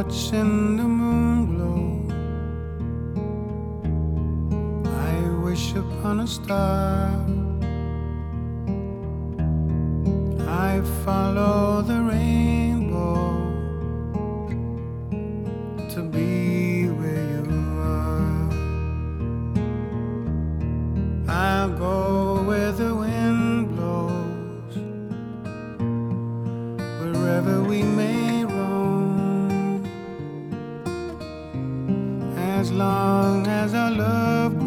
watching the moon glow. I wish upon a star. I follow the rainbow to be where you are. I go where the wind blows, wherever we may roam, as long as our love grows.